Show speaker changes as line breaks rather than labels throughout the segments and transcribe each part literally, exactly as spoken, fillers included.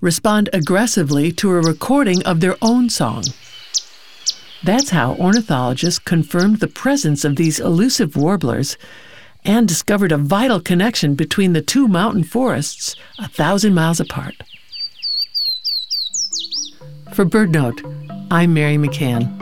respond aggressively to a recording of their own song. That's how ornithologists confirmed the presence of these elusive warblers and discovered a vital connection between the two mountain forests a thousand miles apart. For BirdNote, I'm Mary McCann.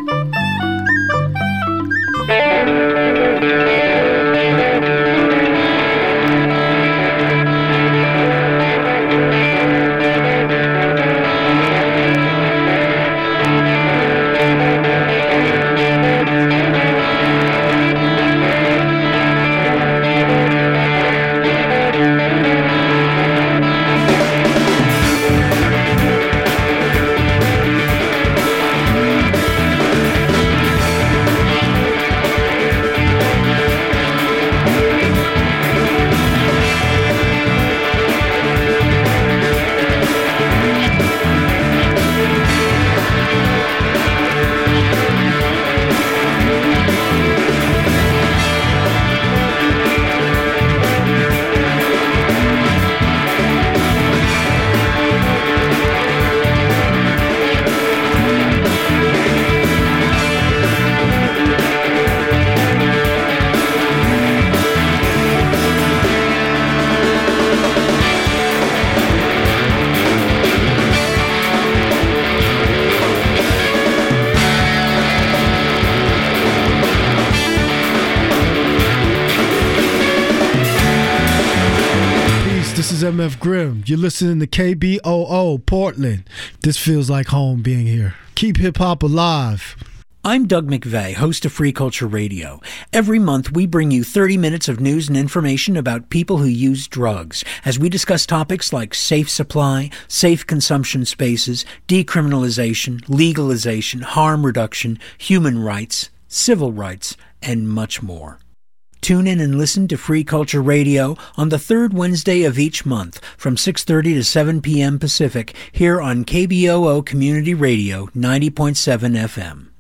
This is M F Grimm. You're listening to K B O O Portland. This feels like home being here. Keep hip-hop alive.
I'm Doug McVeigh, host of Free Culture Radio. Every month, we bring you thirty minutes of news and information about people who use drugs, as we discuss topics like safe supply, safe consumption spaces, decriminalization, legalization, harm reduction, human rights, civil rights, and much more. Tune in and listen to Free Culture Radio on the third Wednesday of each month from six thirty to seven p.m. Pacific here on K B O O Community Radio ninety point seven F M.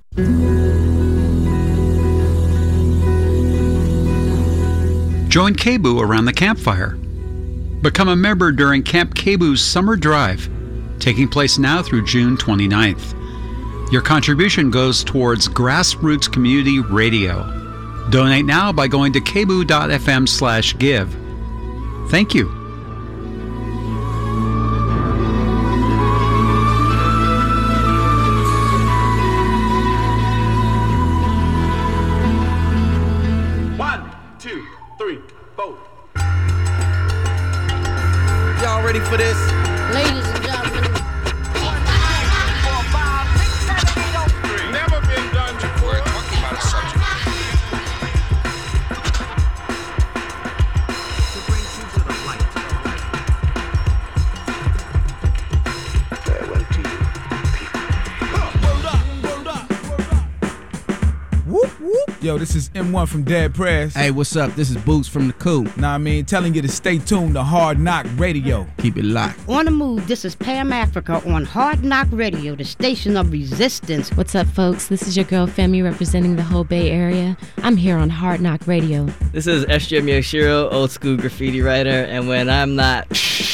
Join K B O O around the campfire. Become a member during Camp K B O O's Summer Drive, taking place now through June twenty-ninth. Your contribution goes towards Grassroots Community Radio. Donate now by going to kboo.fm slash give. Thank you.
One, two, three, four.
Y'all ready for this?
Ladies and gentlemen.
Never been done before.
We're talking about a subject.
Yo, this is M one from Dead Press.
Hey, what's up? This is Boots from The Coop.
Nah, I mean, telling you to stay tuned to Hard Knock Radio.
Keep it locked.
On the move, this is Pam Africa on Hard Knock Radio, the station of resistance.
What's up, folks? This is your girl Femi representing the whole Bay Area. I'm here on Hard Knock Radio.
This is S J Miyashiro, old school graffiti writer, and when I'm not,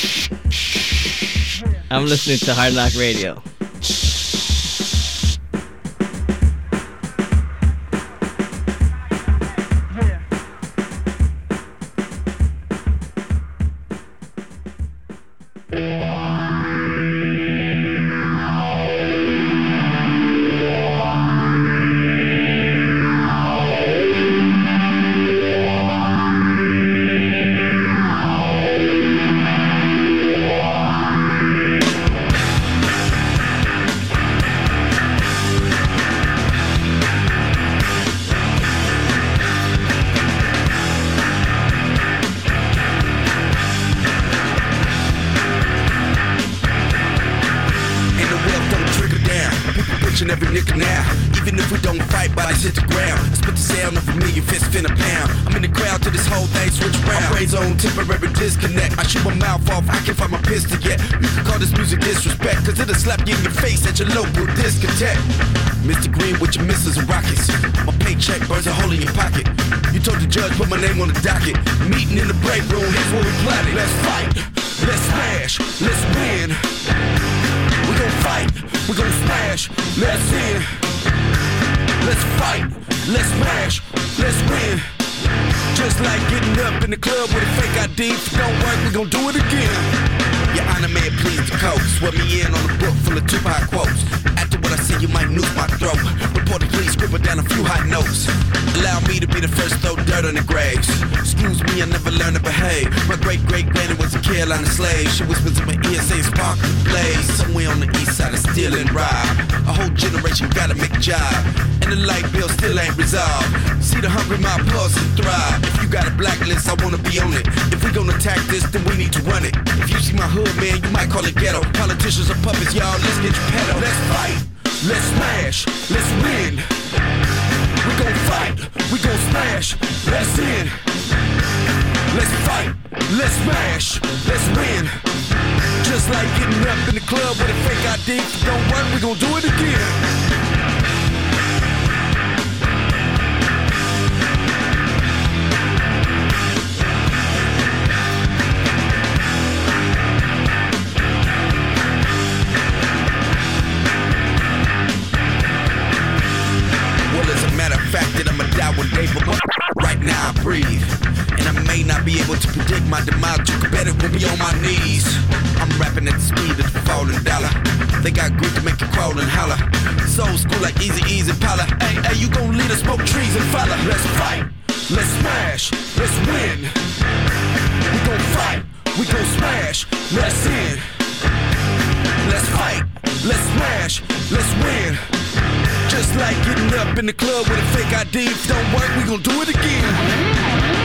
I'm listening to Hard Knock Radio.
Every nigga now, even if we don't fight, bodies hit the ground. I spit the sound of a million fists in a pound. I'm in the crowd till this whole thing switch around. I raise on temporary disconnect. I shoot my mouth off, I can't find my pistol yet. You can call this music disrespect, cause it'll slap you in your face at your local discotheque. Mister Green with your missiles and rockets. My paycheck burns a hole in your pocket. You told the judge, put my name on the docket. Meeting in the break room, here's what we plotted. Let's fight, let's smash, let's win. gon' fight, we gon' smash, let's in. Let's fight, let's smash, let's win. Just like getting up in the club with a fake I D. If it don't work, we gon' do it again. Your Honor, may it please the coast. Swear me in on a book full of Tupac quotes. After what I say, you might noose my throat. Report the police, scribble down a few hot notes. Allow me to be the first to throw dirt on the graves. Excuse me, I never learned to behave. My great-great-granny was a Carolina slave. She whispers in my ear, saying spark the blaze. Somewhere on the east side of steal and rob. A whole generation gotta make a job. And the light bill still ain't resolved. See the hungry mob pulse and thrive. If you got a blacklist, I wanna be on it. If we gonna attack this, then we need to run it. If you see my hood, man, you might call it ghetto. Politicians are puppets, y'all, let's get your pedal. Let's fight, let's smash, let's win. We gon' fight, we gon' smash, let's in. Let's fight, let's smash, let's win. Just like getting up in the club with a fake I D. If it don't work, we gon' do it again. Fact that I'ma die one day, but right now I breathe. And I may not be able to predict my demise. You can bet it will be on my knees. I'm rapping at the speed of the falling dollar. They got grit to make you crawl and holler. Soul school like Easy Easy and Paula. Hey, hey, you gon' lead us, smoke trees and follow. Let's fight, let's smash, let's win. We gon' fight, we gon' smash, let's in. Let's fight, let's smash, let's win. Just like getting up in the club with a fake I D. If it don't work, we gon' do it again.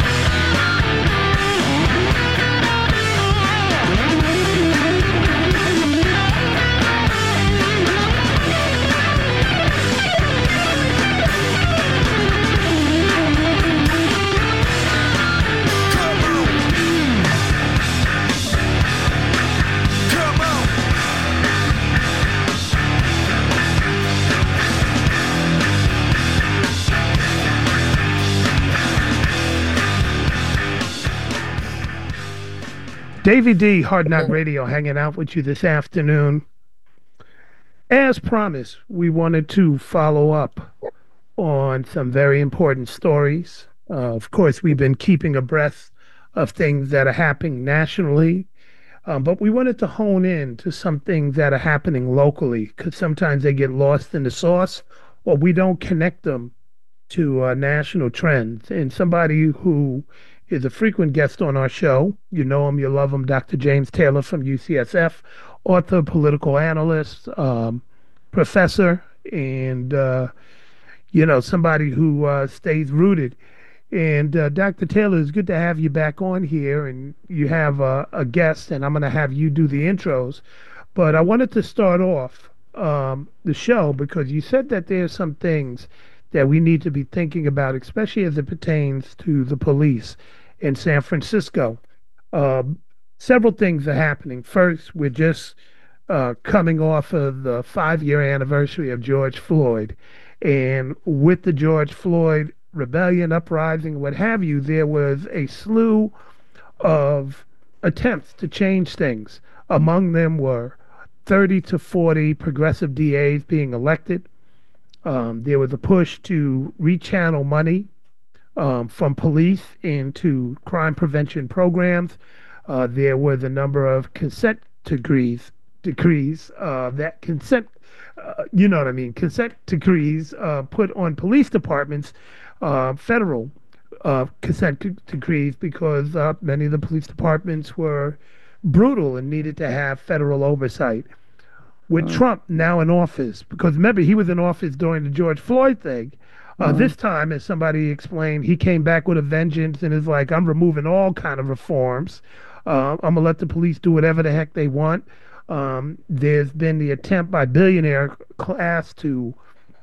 Davey D, Hard Knock Radio, hanging out with you this afternoon. As promised, we wanted to follow up on some very important stories. Uh, of course, we've been keeping abreast of things that are happening nationally, um, but we wanted to hone in to some things that are happening locally, because sometimes they get lost in the sauce, or we don't connect them to uh, national trends. And somebody who is a frequent guest on our show, you know him, you love him, Doctor James Taylor from U C S F, author, political analyst, um, professor, and, uh, you know, somebody who uh, stays rooted. And uh, Doctor Taylor, it's good to have you back on here, and you have uh, a guest, and I'm going to have you do the intros. But I wanted to start off um, the show because you said that there's some things that we need to be thinking about, especially as it pertains to the police in San Francisco. Um, several things are happening. First, we're just uh, coming off of the five-year anniversary of George Floyd. And with the George Floyd rebellion, uprising, what have you, there was a slew of attempts to change things. Among them were thirty to forty progressive D As being elected. Um, there was a push to rechannel money um, from police into crime prevention programs. Uh, there was a number of consent decrees, decrees uh, that consent, uh, you know what I mean, consent decrees uh, put on police departments, uh, federal uh, consent decrees, because uh, many of the police departments were brutal and needed to have federal oversight. With uh, Trump now in office, because remember, he was in office during the George Floyd thing. Uh, uh, this time, as somebody explained, he came back with a vengeance and is like, I'm removing all kind of reforms. Uh, I'm going to let the police do whatever the heck they want. Um, there's been the attempt by billionaire class to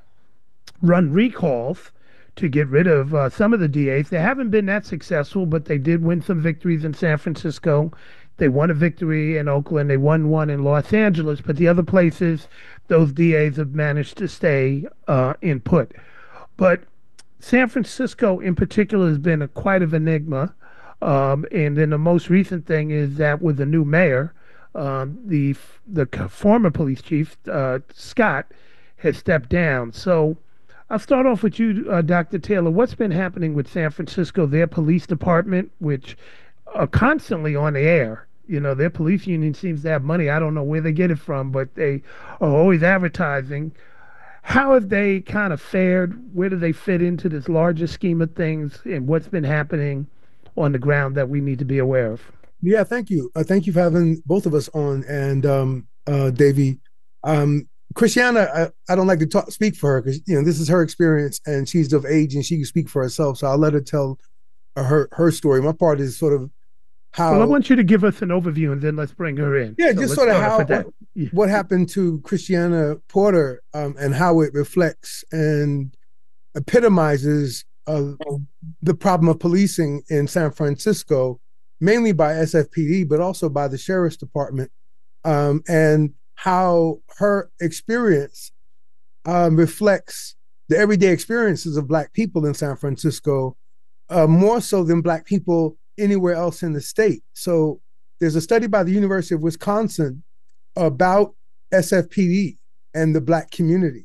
run recalls to get rid of uh, some of the D As. They haven't been that successful, but they did win some victories in San Francisco. They won a victory in Oakland. They won one in Los Angeles. But the other places, those D As have managed to stay uh, in put. But San Francisco in particular has been a, quite of an enigma. Um, and then the most recent thing is that with the new mayor, Um, the the former police chief, uh, Scott, has stepped down. So I'll start off with you, uh, Doctor Taylor. What's been happening with San Francisco, their police department, which are constantly on the air? You know, their police union seems to have money. I don't know where they get it from, but they are always advertising. How have they kind of fared? Where do they fit into this larger scheme of things, and what's been happening on the ground that we need to be aware of?
Yeah, thank you. Uh, thank you for having both of us on. And um, uh, Davey, um, Christiana, I, I don't like to talk, speak for her because, you know, this is her experience and she's of age and she can speak for herself. So I'll let her tell uh, her her story. My part is sort of how.
Well, I want you to give us an overview and then let's bring her in.
Yeah,
so
just sort of how
what,
yeah. what happened to Christiana Porter um, and how it reflects and epitomizes uh, the problem of policing in San Francisco, mainly by S F P D, but also by the Sheriff's Department, um, and how her experience um, reflects the everyday experiences of Black people in San Francisco, uh, more so than Black people anywhere else in the state. So there's a study by the University of Wisconsin about S F P D and the Black community.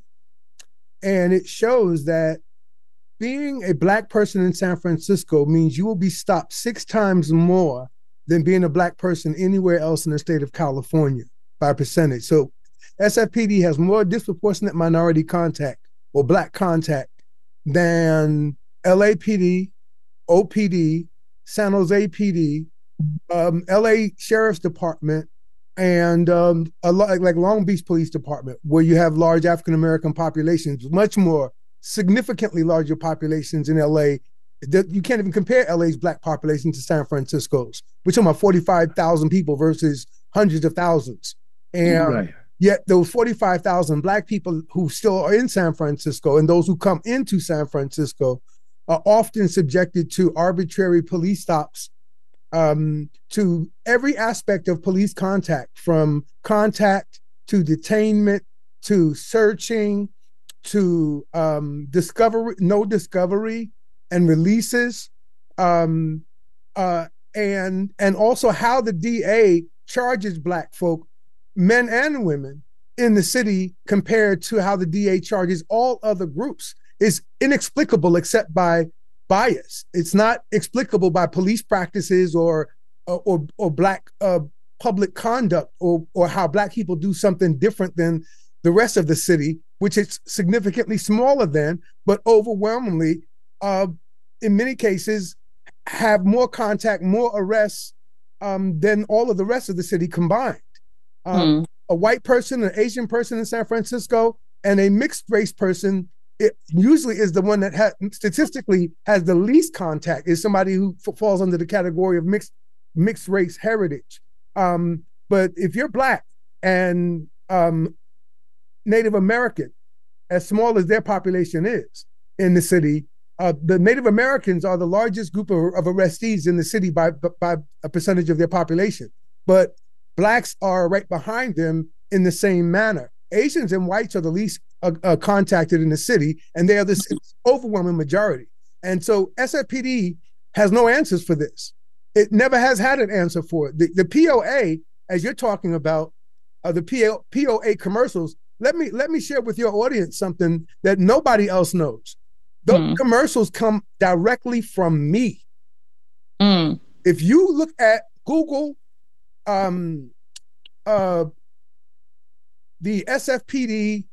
And it shows that being a Black person in San Francisco means you will be stopped six times more than being a Black person anywhere else in the state of California by percentage. So S F P D has more disproportionate minority contact or Black contact than L A P D, O P D, San Jose P D, um, L A Sheriff's Department, and um, a lot like Long Beach Police Department, where you have large African-American populations, much more significantly larger populations in L A. You can't even compare L A's Black population to San Francisco's. We're talking about forty-five thousand people versus hundreds of thousands. And right. Yet those forty-five thousand Black people who still are in San Francisco and those who come into San Francisco are often subjected to arbitrary police stops, um, to every aspect of police contact, from contact to detainment to searching to um, discovery, no discovery and releases, um, uh, and and also how the D A charges Black folk, men and women, in the city compared to how the D A charges all other groups is inexplicable except by bias. It's not explicable by police practices or or or Black uh, public conduct or or how Black people do something different than the rest of the city, which is significantly smaller than, but overwhelmingly, uh, in many cases, have more contact, more arrests um, than all of the rest of the city combined. Um, mm. A white person, an Asian person in San Francisco, and a mixed race person, it usually is the one that ha- statistically has the least contact, is somebody who f- falls under the category of mixed mixed race heritage. Um, but if you're Black and um, Native American, as small as their population is in the city, uh, the Native Americans are the largest group of, of arrestees in the city by, by a percentage of their population. But Blacks are right behind them in the same manner. Asians and whites are the least uh, uh, contacted in the city, and they are the overwhelming majority. And so S F P D has no answers for this. It never has had an answer for it. The, the P O A, as you're talking about, uh, the P O A commercials, let me let me share with your audience something that nobody else knows. Those mm. commercials come directly from me. Mm. If you look at Google, um, uh, the S F P D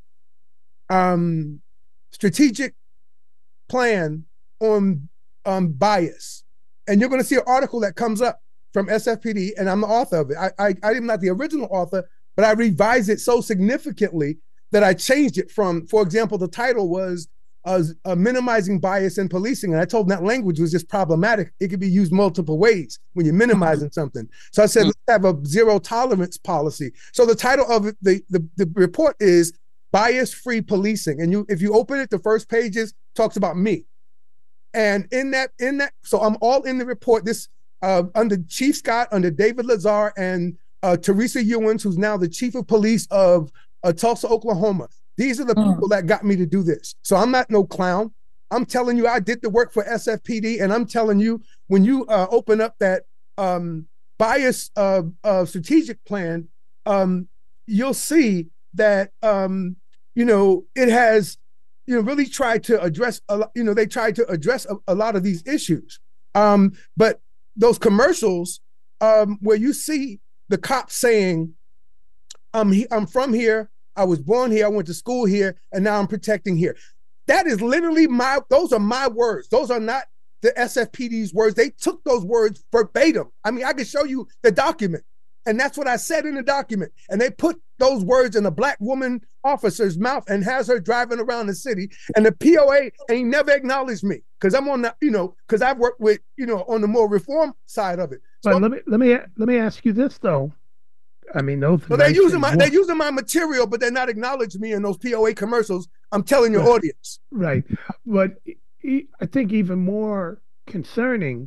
um, strategic plan on um, bias, and you're going to see an article that comes up from S F P D, and I'm the author of it. I, I, I'm not the original author, but I revised it so significantly that I changed it from, for example, the title was uh, uh, Minimizing Bias in Policing. And I told them that language was just problematic. It could be used multiple ways when you're minimizing mm-hmm. something. So I said, mm-hmm. let's have a zero tolerance policy. So the title of it, the, the, the report is Bias-Free Policing. And you, if you open it, the first pages talks about me. And in that, in that, so I'm all in the report, this uh, under Chief Scott, under David Lazar, and Uh, Teresa Ewins, who's now the chief of police of uh, Tulsa, Oklahoma. These are the mm. people that got me to do this. So I'm not no clown. I'm telling you, I did the work for S F P D, and I'm telling you, when you uh, open up that um, bias uh, uh, strategic plan, um, you'll see that, um, you know, it has, you know, really tried to address, a lot, you know, they tried to address a, a lot of these issues. Um, but those commercials um, where you see the cops saying, I'm, he, I'm from here, I was born here, I went to school here, and now I'm protecting here. That is literally my, those are my words. Those are not the S F P D's words. They took those words verbatim. I mean, I can show you the document. And that's what I said in the document. And they put those words in a black woman officer's mouth and has her driving around the city. And the P O A ain't never acknowledged me because I'm on the, you know, because I've worked with, you know, on the more reform side of it.
So, but let me let me let me ask you this though. I mean, those.
So they're using my they're using my material, but they're not acknowledging me in those P O A commercials. I'm telling your
right.
audience.
Right, but I think even more concerning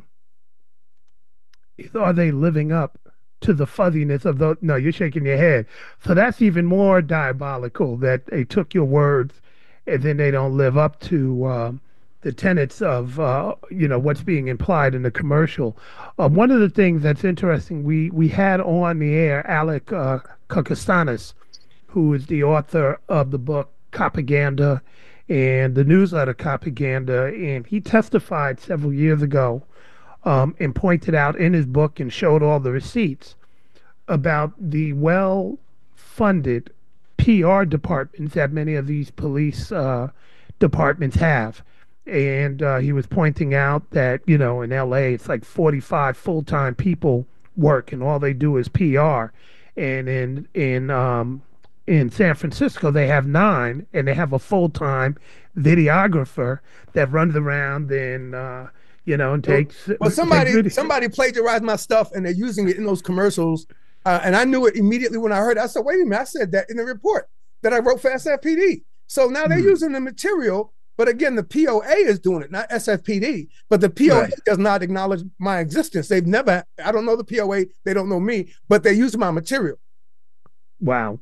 is, are they living up to the fuzziness of the, no, you're shaking your head. So that's even more diabolical that they took your words and then they don't live up to um, the tenets of, uh, you know, what's being implied in the commercial. Uh, one of the things that's interesting, we, we had on the air Alec uh, Kokostanis, who is the author of the book Copaganda and the newsletter Copaganda, and he testified several years ago Um, and pointed out in his book and showed all the receipts about the well-funded P R departments that many of these police uh, departments have. And uh, he was pointing out that, you know, in L A, it's like forty-five full-time people work and all they do is P R. And in in um, in San Francisco, they have nine, and they have a full-time videographer that runs around and uh, you know, and takes.
Well, somebody takes somebody plagiarized my stuff, and they're using it in those commercials. Uh, and I knew it immediately when I heard it. I said, "Wait a minute! I said that in the report that I wrote for S F P D." So now they're mm-hmm. using the material, but again, the P O A is doing it, not S F P D. But the P O A right. does not acknowledge my existence. They've never. I don't know the P O A. They don't know me, but they use my material.
Wow.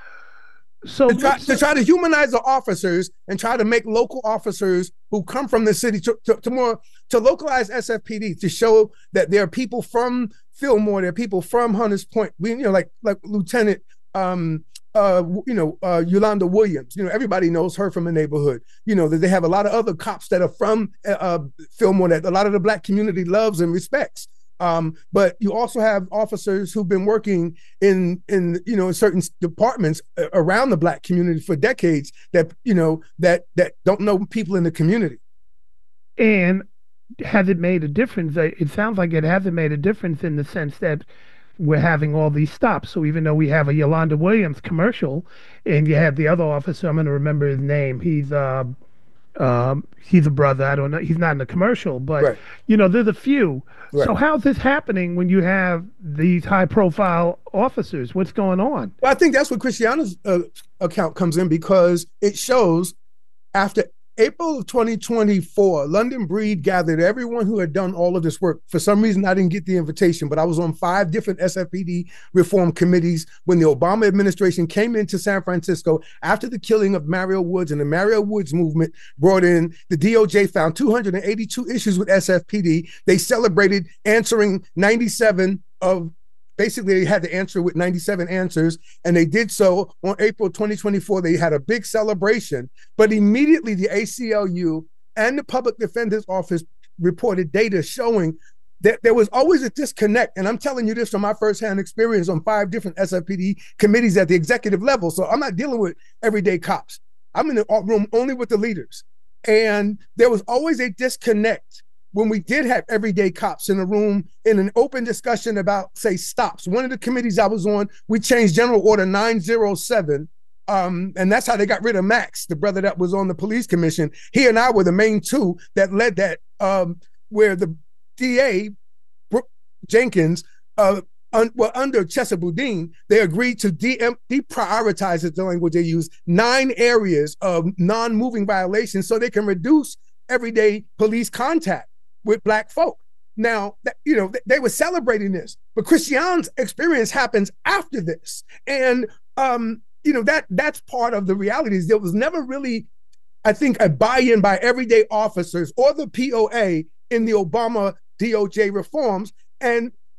So
to try, to try to humanize the officers and try to make local officers who come from the city to, to, to more to localize S F P D, to show that there are people from Fillmore, there are people from Hunters Point. We, you know, like like Lieutenant, um, uh, you know, uh, Yolanda Williams. You know, everybody knows her from the neighborhood. You know that they have a lot of other cops that are from uh, Fillmore that a lot of the black community loves and respects. Um, but you also have officers who've been working in, in you know, in certain departments around the black community for decades that, you know, that that don't know people in the community.
And has it made a difference? It sounds like it hasn't made a difference in the sense that we're having all these stops. So even though we have a Yolanda Williams commercial and you have the other officer, I'm going to remember his name. He's uh, um, he's a brother. I don't know. He's not in the commercial, but, right. you know, there's a few. Right. So how's this happening when you have these high-profile officers? What's going on?
Well, I think that's what Christiana's uh, account comes in, because it shows after April of twenty twenty-four, London Breed gathered everyone who had done all of this work. For some reason, I didn't get the invitation, but I was on five different S F P D reform committees when the Obama administration came into San Francisco after the killing of Mario Woods, and the Mario Woods movement brought in, the D O J found two hundred eighty-two issues with S F P D. They celebrated answering ninety-seven of Basically, they had to answer with ninety-seven answers, and they did so on April twenty twenty-four. They had a big celebration, but immediately the A C L U and the Public Defender's Office reported data showing that there was always a disconnect. And I'm telling you this from my firsthand experience on five different S F P D committees at the executive level. So I'm not dealing with everyday cops. I'm in the room only with the leaders. And there was always a disconnect when we did have everyday cops in a room in an open discussion about, say, stops. One of the committees I was on, we changed General Order nine oh seven, um, and that's how they got rid of Max, the brother that was on the police commission. He and I were the main two that led that, um, where the D A, Brooke Jenkins, uh, un, well, under Chesa Boudin, they agreed to de- deprioritize, is the language they use, nine areas of non-moving violations so they can reduce everyday police contact with black folk. Now, you know, they were celebrating this, but Christiane's experience happens after this. And, um, you know, that that's part of the reality. Is there was never really, I think, a buy-in by everyday officers or the P O A in the Obama D O J reforms. And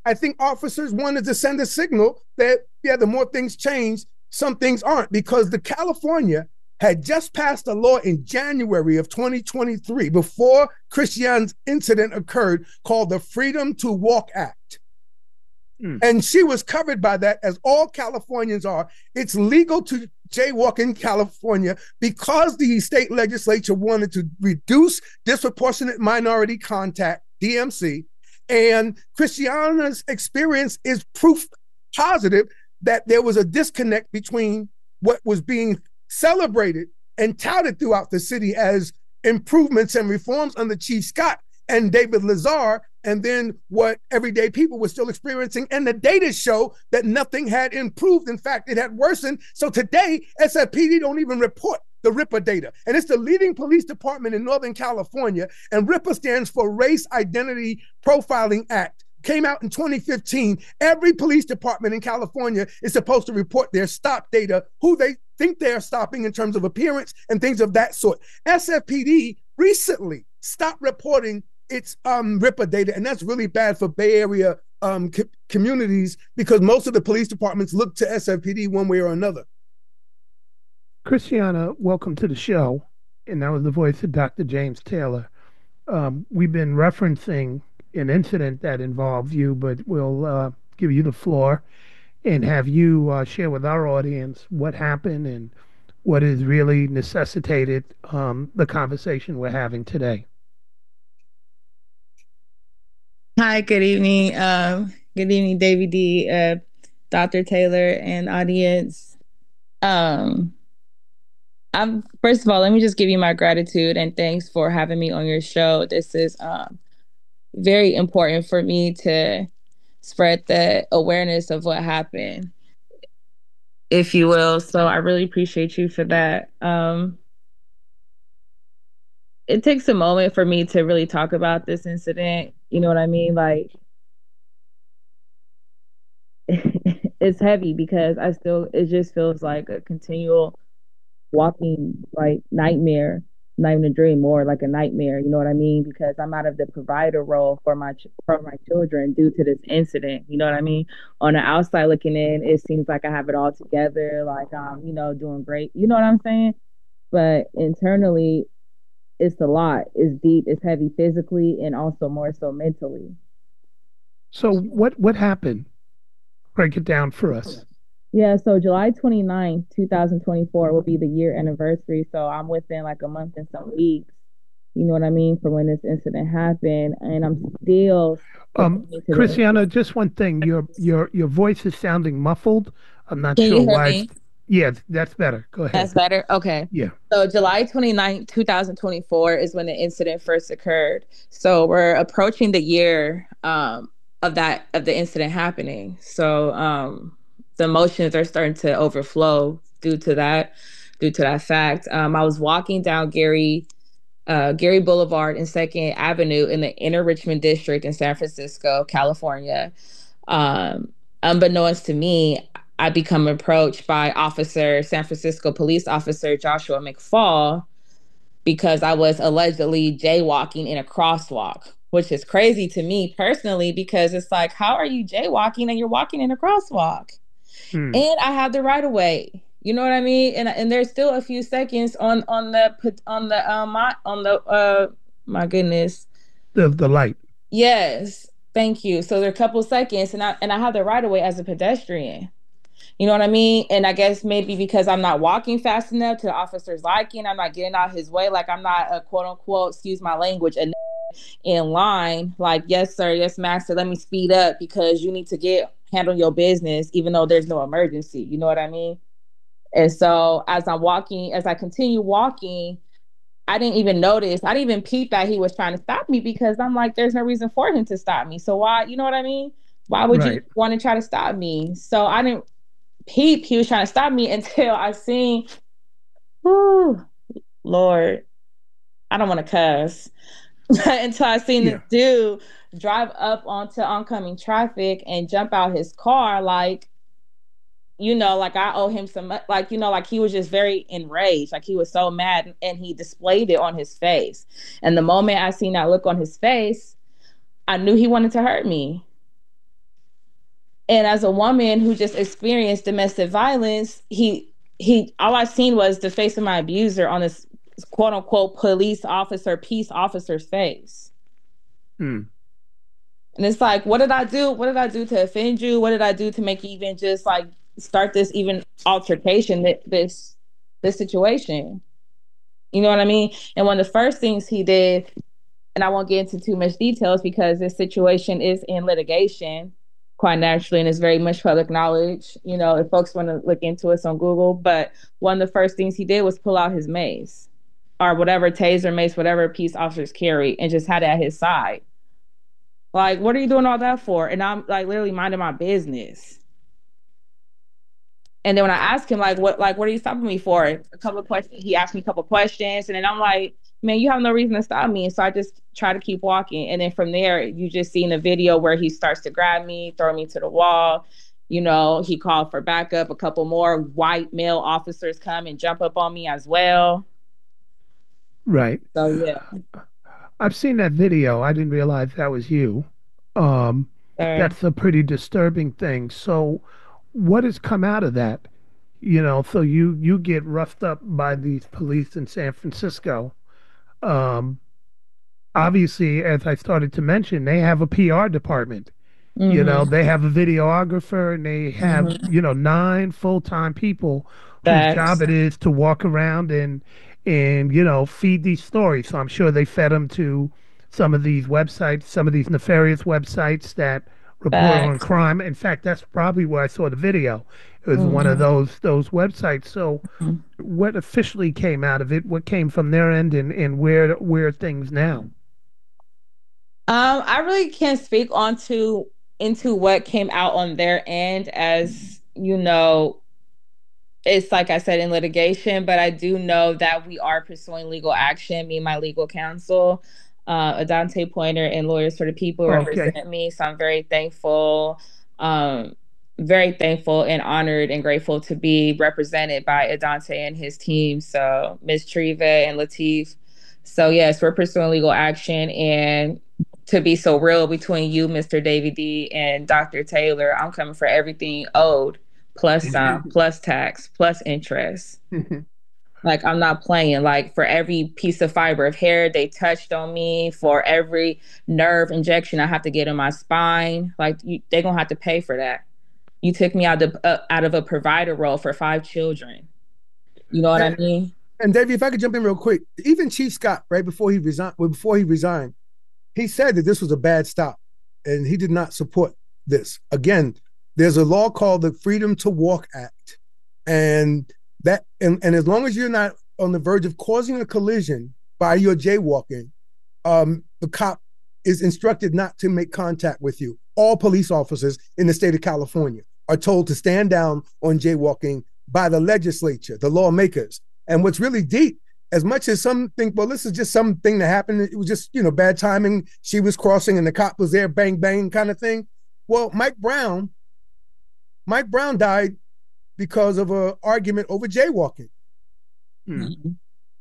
I think officers wanted to send a signal that, yeah, the more things change, some things aren't, because the California had just passed a law in January of twenty twenty-three, before Christiane's incident occurred, called the Freedom to Walk Act. Mm. And she was covered by that, as all Californians are. It's legal to jaywalk in California because the state legislature wanted to reduce disproportionate minority contact, D M C, and Christiana's experience is proof positive that there was a disconnect between what was being celebrated and touted throughout the city as improvements and reforms under Chief Scott and David Lazar, and then what everyday people were still experiencing. And the data show that nothing had improved. In fact, it had worsened. So today, S F P D don't even report the RIPA data. And it's the leading police department in Northern California. And RIPA stands for Race Identity Profiling Act. Came out in twenty fifteen. Every police department in California is supposed to report their stop data, who they think they're stopping in terms of appearance and things of that sort. S F P D recently stopped reporting its um, RIPA data, and that's really bad for Bay Area um, co- communities, because most of the police departments look to S F P D one way or another.
Christiana, welcome to the show. And that was the voice of Doctor James Taylor. Um, we've been referencing an incident that involved you, but we'll uh, give you the floor and have you uh, share with our audience what happened and what has really necessitated um, the conversation we're having today.
Hi, good evening. Um, good evening, David D, uh, Doctor Taylor, and audience. Um, I'm first of all, let me just give you my gratitude and thanks for having me on your show. This is um, very important for me to spread the awareness of what happened, if you will. So I really appreciate you for that. Um, it takes a moment for me to really talk about this incident. You know what I mean? Like, it's heavy because I still, it just feels like a continual walking, like, nightmare, not even a dream, more like a nightmare. You know what I mean? Because I'm out of the provider role for my for my children due to this incident. You know what I mean? On the outside looking in, it seems like I have it all together, like I'm, you know, doing great. You know what I'm saying? But internally, it's a lot. It's deep. It's heavy physically and also more so mentally.
So what what happened? Break it down for us.
Yeah, so July twenty-ninth, twenty twenty-four will be the year anniversary. So I'm within like a month and some weeks, you know what I mean, for when this incident happened. And I'm still
um Christiana, just one thing. Your your your voice is sounding muffled. I'm not
Can
sure
you hear
why.
me?
Yeah, that's better. Go ahead.
That's better? Okay.
Yeah.
So July twenty-ninth, twenty twenty-four is when the incident first occurred. So we're approaching the year um, of that, of the incident happening. So um, the emotions are starting to overflow due to that, due to that fact. Um, I was walking down Gary, uh, Gary Boulevard and Second Avenue in the Inner Richmond District in San Francisco, California. Um, unbeknownst to me, I become approached by officer, San Francisco police officer Joshua McFall, because I was allegedly jaywalking in a crosswalk, which is crazy to me personally, because it's like, how are you jaywalking and you're walking in a crosswalk? Hmm. And I have the right of way. You know what I mean? And and there's still a few seconds on on the on the um my, on the uh my goodness
the the light.
Yes, thank you. So there are a couple seconds, and I and I have the right of way as a pedestrian. You know what I mean? And I guess maybe because I'm not walking fast enough to the officer's liking, I'm not getting out his way. Like, I'm not a quote unquote, excuse my language, a in line. Like, yes, sir. Yes, master. Let me speed up because you need to get handle your business, even though there's no emergency. You know what I mean? And so as I'm walking, as I continue walking, I didn't even notice. I didn't even peep that he was trying to stop me, because I'm like, there's no reason for him to stop me. So why, you know what I mean? Why would right. you want to try to stop me? So I didn't peep he was trying to stop me until I seen, whoo, Lord, I don't want to cuss, until I seen yeah. this dude drive up onto oncoming traffic and jump out his car, like, you know, like I owe him some, like, you know, like he was just very enraged, like he was so mad, and he displayed it on his face. And the moment I seen that look on his face, I knew he wanted to hurt me. And as a woman who just experienced domestic violence, he he all I seen was the face of my abuser on this quote unquote police officer, peace officer's face.
Hmm.
And it's like, what did I do? What did I do to offend you? What did I do to make you even just like start this even altercation, this this situation? You know what I mean? And one of the first things he did, and I won't get into too much details because this situation is in litigation, quite naturally, and it's very much public knowledge, you know, if folks want to look into us on Google. But one of the first things he did was pull out his mace or whatever, taser, mace, whatever peace officers carry, and just had it at his side. Like, what are you doing all that for? And I'm like literally minding my business. And then when I asked him, like, what, like, what are you stopping me for? A couple of questions. He asked me a couple of questions, and then I'm like, man, you have no reason to stop me. And so I just try to keep walking. And then from there, you just see in the video where he starts to grab me, throw me to the wall. You know, he called for backup. A couple more white male officers come and jump up on me as well.
Right.
So, yeah.
I've seen that video. I didn't realize that was you. Um,
Sorry.
That's a pretty disturbing thing. So what has come out of that? You know, so you, you get roughed up by these police in San Francisco. Um, obviously, as I started to mention, they have a P R department. Mm-hmm. You know, they have a videographer, and they have, mm-hmm. you know, nine full-time people That's... whose job it is to walk around and, and, you know, feed these stories. So I'm sure they fed them to some of these websites, some of these nefarious websites that report That's... on crime. In fact, that's probably where I saw the video. It was mm-hmm. one of those those websites. So mm-hmm. what officially came out of it? What came from their end, and, and where where are things now?
Um, I really can't speak onto into what came out on their end, as you know, it's like I said, in litigation, but I do know that we are pursuing legal action, me and my legal counsel, uh, Adante Pointer and Lawyers for the People
Okay.
represent me. So I'm very thankful. Um, very thankful and honored and grateful to be represented by Adante and his team. So Miz Treva and Latif. So yes, we're pursuing legal action, and to be so real between you, Mister David D, and Doctor Taylor, I'm coming for everything owed, plus some, plus tax, plus interest. Like, I'm not playing. Like, for every piece of fiber of hair they touched on me, for every nerve injection I have to get in my spine, like, you, they're gonna have to pay for that. You took me out of uh, out of a provider role for five children. You know what
and,
I mean?
And Davey, if I could jump in real quick, even Chief Scott, right before he resigned, well, before he resigned, he said that this was a bad stop, and he did not support this. Again, there's a law called the Freedom to Walk Act, and that and, and as long as you're not on the verge of causing a collision by your jaywalking, um, the cop is instructed not to make contact with you. All police officers in the state of California are told to stand down on jaywalking by the legislature, the lawmakers. And what's really deep, as much as some think, well, this is just something that happened, it was just, you know, bad timing, she was crossing and the cop was there, bang, bang kind of thing. Well, Mike Brown, Mike Brown died because of an argument over jaywalking.
Mm-hmm.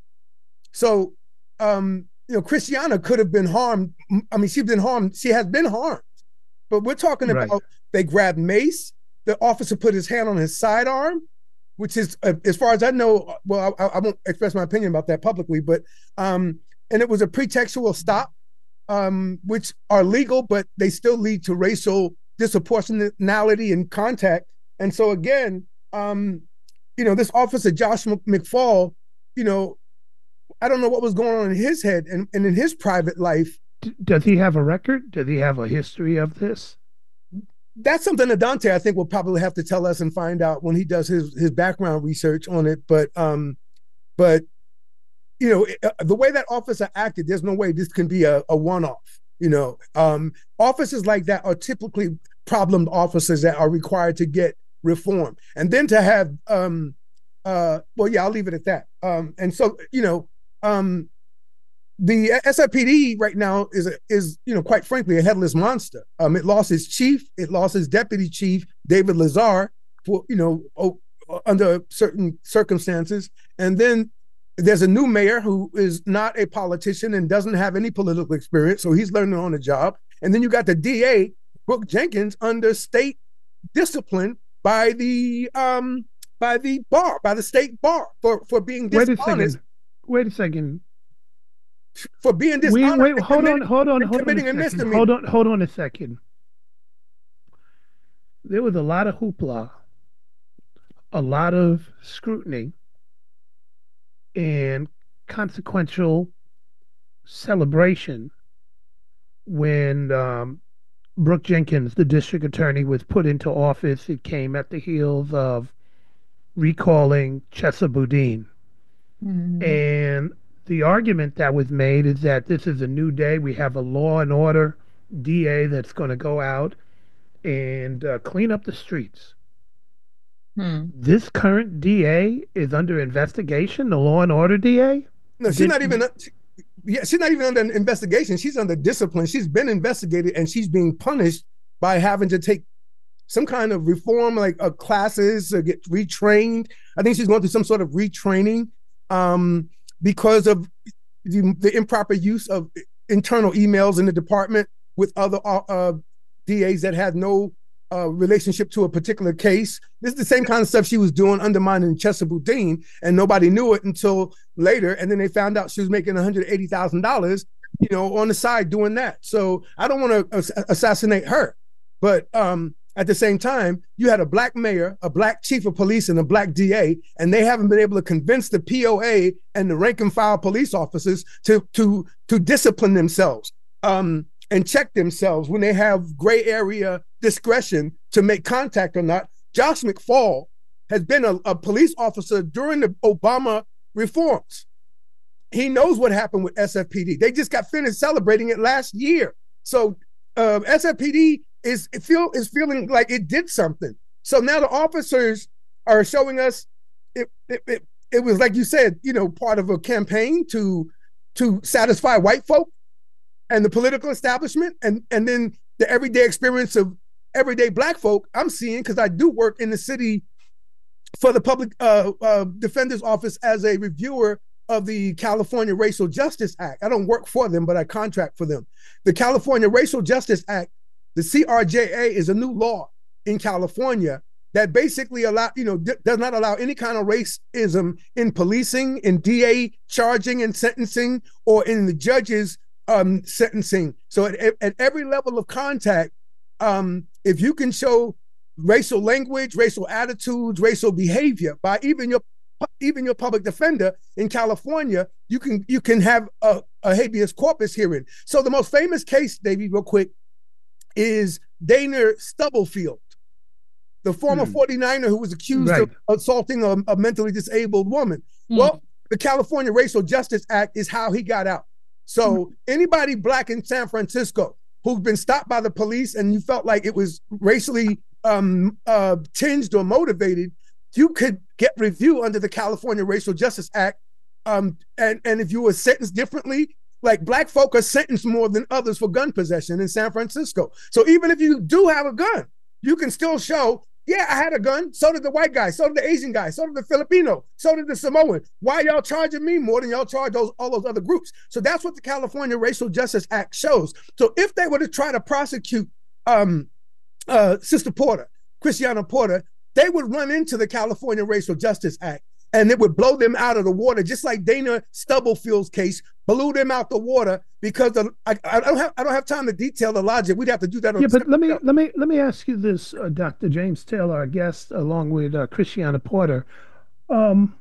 So, um, you know, Christiana could have been harmed. I mean, she's been harmed. She has been harmed. But we're talking
Right.
about, they grabbed Mace. The officer put his hand on his sidearm, which is, uh, as far as I know, well, I, I won't express my opinion about that publicly, but, um, and it was a pretextual stop, um, which are legal, but they still lead to racial disproportionality and contact. And so again, um, you know, this officer, Josh McFall, you know, I don't know what was going on in his head and, and in his private life.
D- does he have a record? Does he have a history of this?
That's something that Dante, I think, will probably have to tell us and find out when he does his his background research on it. But, um, but you know, the way that officer acted, there's no way this can be a, a one-off. You know, um, officers like that are typically problemed officers that are required to get reform. And then to have, um, uh, well, yeah, I'll leave it at that. Um, and so, you know, um, the S I P D right now is, a, is you know, quite frankly, a headless monster. Um, it lost its chief. It lost its deputy chief, David Lazar, for, you know, oh, under certain circumstances. And then there's a new mayor who is not a politician and doesn't have any political experience. So he's learning on the job. And then you got the D A, Brooke Jenkins, under state disciplined by the um by the bar, by the state bar for for being
Wait a
dishonest.
second. Wait a second.
For being
Wait,
dishonest.
wait,
and
hold on,
committing-
hold on,
and
hold on
committing
a
a
second.
misdemeanor.
Hold on, hold on a second. There was a lot of hoopla, a lot of scrutiny, and consequential celebration when um, Brooke Jenkins, the district attorney, was put into office. It came at the heels of recalling Chesa Boudin.
Mm-hmm.
And the argument that was made is that this is a new day. We have a law and order D A that's going to go out and uh, clean up the streets.
Hmm.
This current D A is under investigation, the law and order D A?
No, she's
Did-
not even. Yeah, she's not even under investigation. She's under discipline. She's been investigated and she's being punished by having to take some kind of reform, like uh, classes, or get retrained. I think she's going through some sort of retraining um, because of the, the improper use of internal emails in the department with other uh, uh, D As that had no uh, relationship to a particular case. This is the same kind of stuff she was doing, undermining Chesa Boudin, and nobody knew it until later. And then they found out she was making one hundred eighty thousand dollars, you know, on the side doing that. So I don't want to ass- assassinate her, but um, at the same time, you had a black mayor, a black chief of police, and a black D A, and they haven't been able to convince the P O A and the rank and file police officers to to to discipline themselves um, and check themselves when they have gray area discretion to make contact or not. Josh McFall has been a, a police officer during the Obama reforms. He knows what happened with S F P D. They just got finished celebrating it last year. So uh, S F P D is it feel is feeling like it did something. So now the officers are showing us it it, it it was, like you said, you know, part of a campaign to to satisfy white folk and the political establishment, and and then the everyday experience of everyday black folk. I'm seeing, because I do work in the city for the public uh, uh, defender's office as a reviewer of the California Racial Justice Act. I don't work for them, but I contract for them. The California Racial Justice Act, the C R J A, is a new law in California that basically allow, you know, d- does not allow any kind of racism in policing, in D A charging and sentencing, or in the judges um, sentencing. So at, at every level of contact, um, if you can show racial language, racial attitudes, racial behavior by even your even your public defender in California, you can you can have a, a habeas corpus hearing. So the most famous case, Davey, real quick, is Dana Stubblefield, the former
Hmm.
forty-niner who was accused
Right.
of assaulting a, a mentally disabled woman.
Hmm.
Well, the California Racial Justice Act is how he got out. So anybody black in San Francisco who's been stopped by the police and you felt like it was racially um, uh, tinged or motivated, you could get review under the California Racial Justice Act. Um, and, and if you were sentenced differently, like black folk are sentenced more than others for gun possession in San Francisco. So even if you do have a gun, you can still show, yeah, I had a gun. So did the white guy. So did the Asian guy. So did the Filipino. So did the Samoan. Why y'all charging me more than y'all charge those all those other groups? So that's what the California Racial Justice Act shows. So if they were to try to prosecute um, uh, Sister Porter, Christiana Porter, they would run into the California Racial Justice Act, and it would blow them out of the water, just like Dana Stubblefield's case blew them out the water because of, I, I don't have I don't have time to detail the logic. We'd have to do that on
Yeah,
a
but
separate
let me
show.
let me let me ask you this, uh, Doctor James Taylor, our guest, along with uh, Christiana Porter. Um,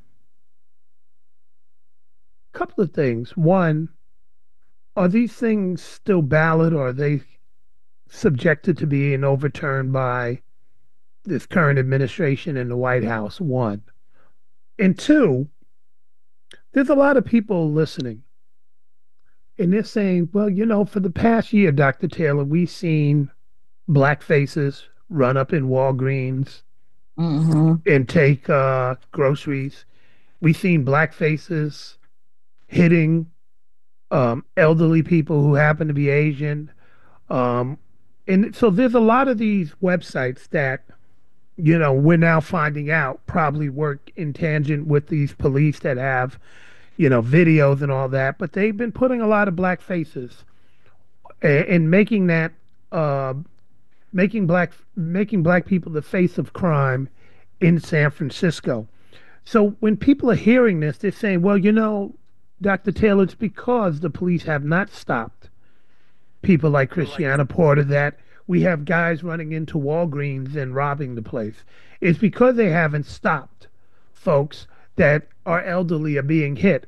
couple of things. One, are these things still valid, or are they subjected to being overturned by this current administration in the White House? One. And two, there's a lot of people listening, and they're saying, well, you know, for the past year, Doctor Taylor, we've seen black faces run up in Walgreens and take uh, groceries. We've seen black faces hitting um, elderly people who happen to be Asian. Um, and so there's a lot of these websites that, you know, we're now finding out probably work in tangent with these police that have, you know, videos and all that, but they've been putting a lot of black faces and, and making that uh, making black making black people the face of crime in San Francisco. So when people are hearing this, they're saying, well, you know, Doctor Taylor, it's because the police have not stopped people like Christiana Porter that we have guys running into Walgreens and robbing the place. It's because they haven't stopped folks that are elderly are being hit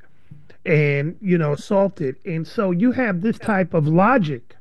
and, you know, assaulted. And so you have this type of logic,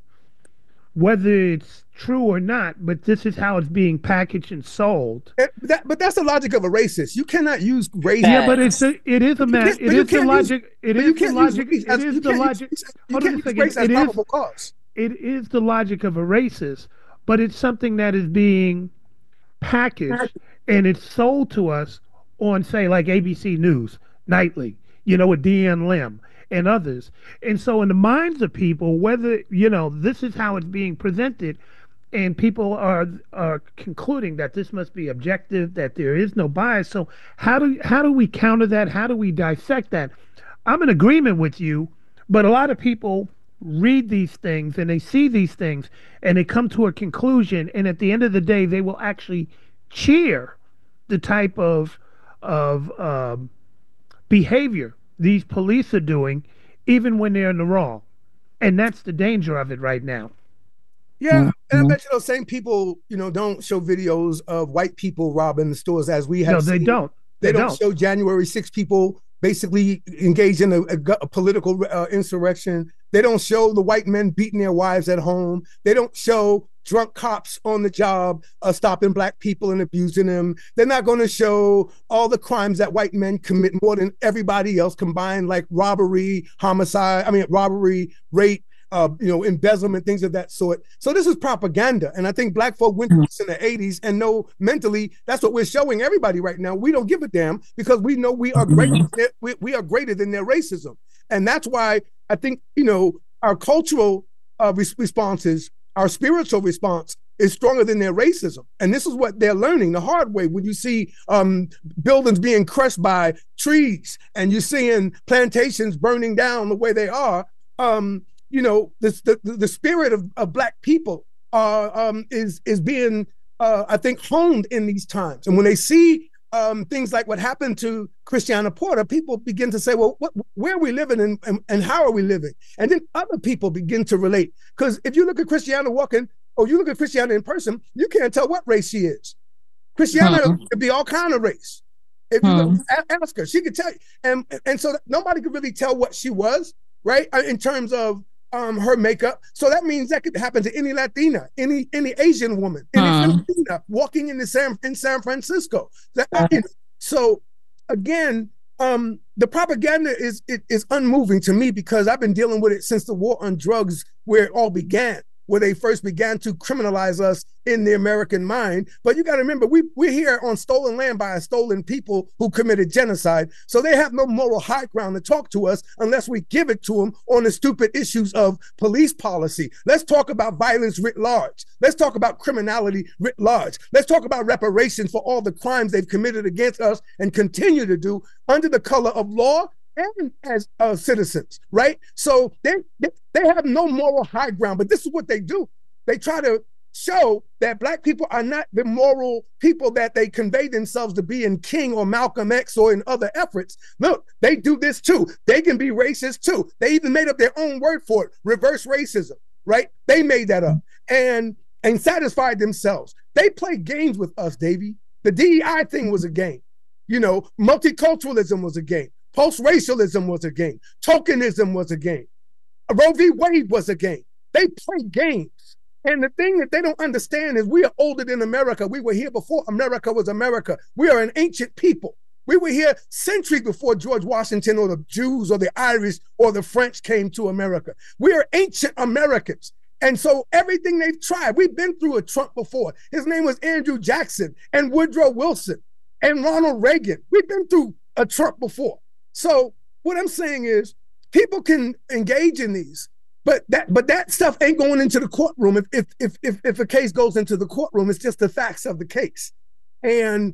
whether it's true or not, but this is how it's being packaged and sold.
It, that, but that's the logic of a racist. You cannot use race.
Yeah, but it's a, it is a man. It is the logic. It is the logic.
It
is the logic.
You can't use race as probable cause.
It is the logic of a racist, but it's something that is being packaged and it's sold to us on, say, like A B C News nightly, you know, with Deanne Lim and others. And so in the minds of people, whether, you know, this is how it's being presented, and people are are concluding that this must be objective, that there is no bias. So how do how do we counter that? How do we dissect that? I'm in agreement with you, but a lot of people read these things and they see these things and they come to a conclusion, and at the end of the day they will actually cheer the type of of um, behavior these police are doing, even when they're in the wrong. And that's the danger of it right now.
Yeah, and I bet you those same people, you know, don't show videos of white people robbing the stores as we have.
No, they
seen.
don't.
They,
They
don't,
don't.
show January sixth people basically engaged in a, a, a political uh, insurrection. They don't show the white men beating their wives at home. They don't show drunk cops on the job uh, stopping black people and abusing them. They're not going to show all the crimes that white men commit more than everybody else combined, like robbery, homicide, I mean, robbery, rape, Uh, you know, embezzlement, things of that sort. So this is propaganda. And I think black folk went through this in the eighties and know mentally that's what we're showing everybody right now. We don't give a damn because we know we are greater, we, we are greater than their racism. And that's why I think, you know, our cultural uh, res- responses, our spiritual response is stronger than their racism. And this is what they're learning the hard way. When you see um, buildings being crushed by trees and you're seeing plantations burning down the way they are, um, you know, this, the, the spirit of, of black people uh, um, is is being, uh, I think, honed in these times. And when they see um, things like what happened to Christiana Porter, people begin to say, well, what, where are we living and, and, and how are we living? And then other people begin to relate. Because if you look at Christiana walking, or you look at Christiana in person, you can't tell what race she is. Christiana hmm. could be all kind of race. If you hmm. ask her, she could tell you. And, and so nobody could really tell what she was, right, in terms of Um, her makeup. So that means that could happen to any Latina, any any Asian woman, any uh. Filipina walking in the San in San Francisco. That, uh. you know, so again, um, the propaganda is it is unmoving to me because I've been dealing with it since the war on drugs, where it all began, where they first began to criminalize us in the American mind. But you got to remember, we, we're here on stolen land by a stolen people who committed genocide. So they have no moral high ground to talk to us unless we give it to them on the stupid issues of police policy. Let's talk about violence writ large. Let's talk about criminality writ large. Let's talk about reparations for all the crimes they've committed against us and continue to do under the color of law and as uh, citizens, right? So they, they they have no moral high ground, but this is what they do. They try to show that black people are not the moral people that they convey themselves to be in King or Malcolm X or in other efforts. Look, they do this too. They can be racist too. They even made up their own word for it, reverse racism, right? They made that up and, and satisfied themselves. They play games with us, Davey. The D E I thing was a game. You know, multiculturalism was a game. Post-racialism was a game. Tokenism was a game. Roe v. Wade was a game. They play games. And the thing that they don't understand is we are older than America. We were here before America was America. We are an ancient people. We were here centuries before George Washington or the Jews or the Irish or the French came to America. We are ancient Americans. And so everything they've tried, we've been through a Trump before. His name was Andrew Jackson and Woodrow Wilson and Ronald Reagan. We've been through a Trump before. So what I'm saying is people can engage in these, but that but that stuff ain't going into the courtroom. If if if if, if a case goes into the courtroom, it's just the facts of the case. And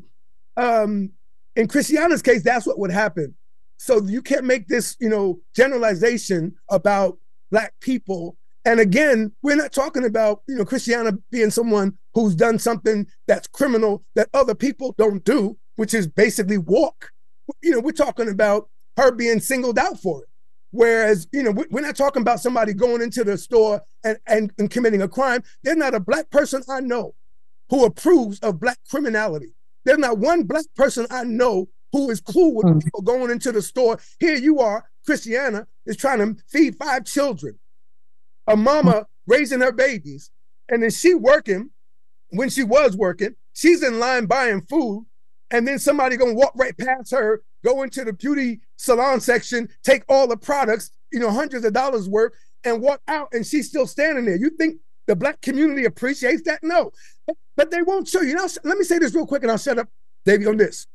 um, in Christiana's case, that's what would happen. So you can't make this, you know, generalization about black people And again, we're not talking about, you know, Christiana being someone who's done something that's criminal that other people don't do, which is basically walk. You know, we're talking about her being singled out for it. Whereas, you know, we're not talking about somebody going into the store and, and, and committing a crime. There's not a black person I know who approves of black criminality. There's not one black person I know who is cool with mm. people going into the store. Here you are, Christiana is trying to feed five children, a mama raising her babies, and then she working, when she was working, she's in line buying food, and then somebody gonna walk right past her, go into the beauty salon section, take all the products, you know, hundreds of dollars worth, and walk out, and she's still standing there. You think the black community appreciates that? No, but they won't show you. Now, let me say this real quick, and I'll shut up, Davey, on this.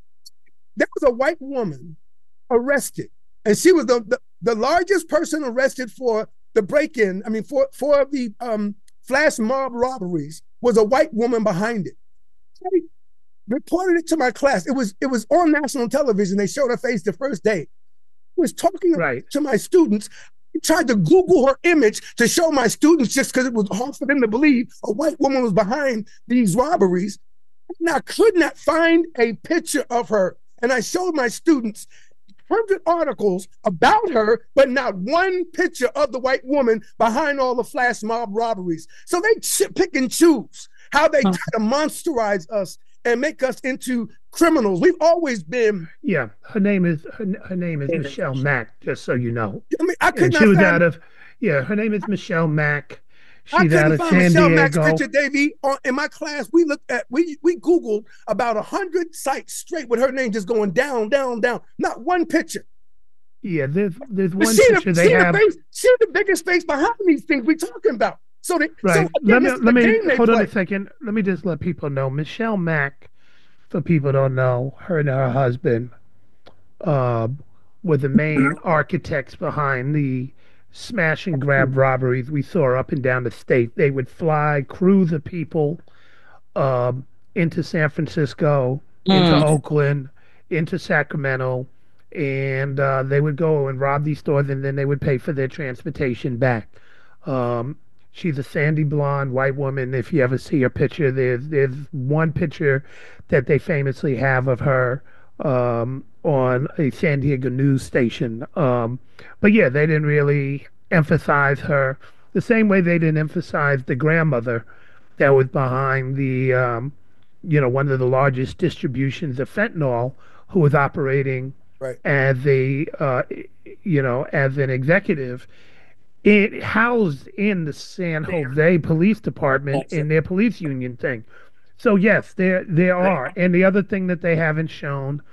There was a white woman arrested, and she was the, the, the largest person arrested for the break-in, I mean, for, for the um, flash mob robberies, was a white woman behind it. They reported it to my class. It was it was on national television. They showed her face the first day. I was talking right. to my students. I tried to Google her image to show my students just because it was hard for them to believe a white woman was behind these robberies. And I could not find a picture of her. And I showed my students hundred articles about her, but not one picture of the white woman behind all the flash mob robberies. So they pick and choose how they try to monsterize us and make us into criminals. We've always been.
Yeah, her name is her, her name is Michelle Mack. Just so you know.
I mean, I could
and
not
she was
find,
out of. Yeah, her name is Michelle Mack. She's
I couldn't
out of
find
San
Michelle
Diego.
Mack's picture, Davey. On, in my class, we looked at we we Googled about a hundred sites straight with her name just going down, down, down. Not one picture.
Yeah, there's there's
But
one
she
picture
the,
they
she
have.
The face, she the biggest face behind these things we're talking about. So they
Right.
So again,
let me
this is
let
the
me
game they
hold on
play.
a second. Let me just let people know. Michelle Mack, for people who don't know, her and her husband uh, were the main architects behind the smash and grab robberies we saw up and down the state. They would fly crews of people um, into San Francisco, into
Mm.
Oakland, into Sacramento, and uh, they would go and rob these stores, and then they would pay for their transportation back. Um, she's a sandy blonde white woman. If you ever see her picture, there's there's one picture that they famously have of her um, on a San Diego news station. Um, but yeah, they didn't really emphasize her the same way they didn't emphasize the grandmother that was behind the, um, you know, one of the largest distributions of fentanyl, who was operating
Right.
as a, uh, you know, as an executive. It housed in the San Jose Police Department in their police union thing. So yes, there there are. And the other thing that they haven't shown